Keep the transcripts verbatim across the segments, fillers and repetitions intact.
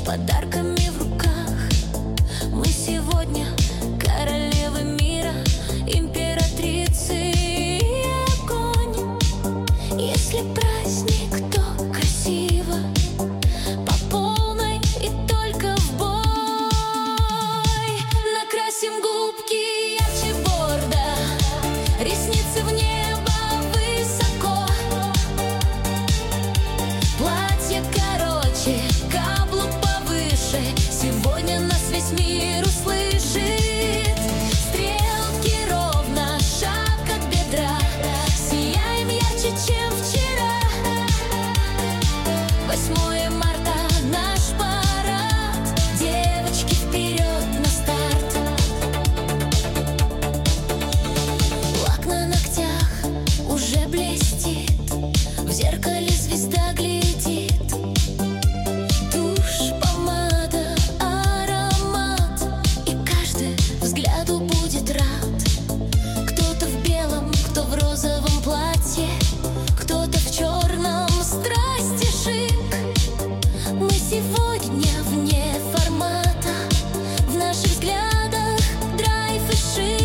подарками в руках. Мы сегодня королевы мира, императрицы и огонь. Если праздник, то красиво, по полной и только в бой. Накрасим губки ярче борда, ресницы в небо высоко. Платье короче, каблук повыше, сегодня нас весь мир услышит. Стрелки ровно, шаг от бедра, сияем ярче, чем вчера. Восьмое марта наш парад, девочки, вперед на старт. Лак на ногтях уже блестит, в зеркале звезда глядит. Тушь, помада, аромат, и каждый взгляду будет рад. Кто-то в белом, кто в розовом платье, кто-то в черном, страсти шик. Мы сегодня вне формата, в наших взглядах драйв и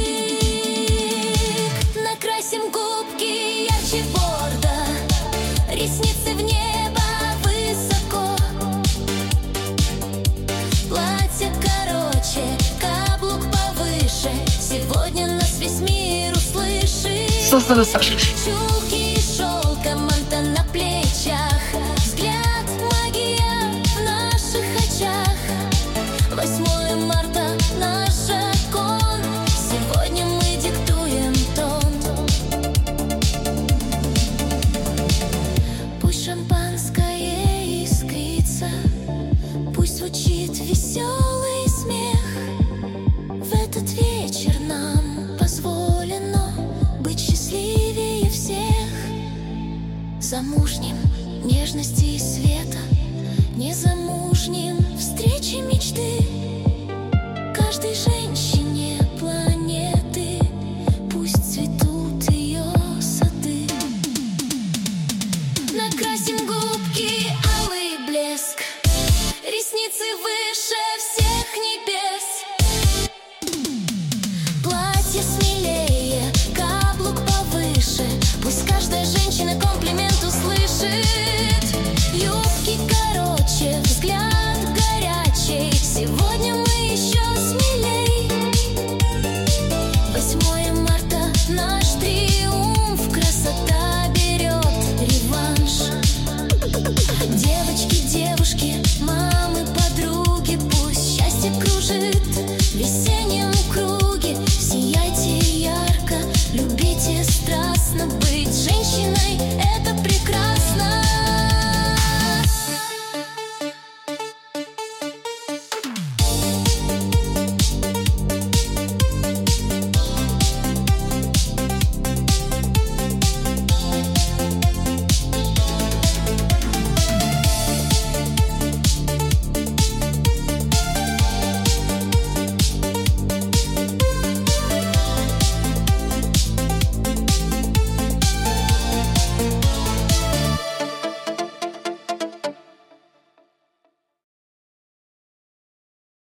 шик. Накрасим губки ярче борда, ресницы в небо высоко. Платье короче, каблук повыше, сегодня нас весь мир услышит. Чулки шелком, манта на плечах, взгляд магия в наших очах. Восьмое марта наш закон, сегодня мы диктуем тон. Пусть шампанское искрится, пусть звучит веселый смех. В этот вечер нам позволено быть счастливее всех. Замужним нежности и света, незамужним встречи мечты. Каждый же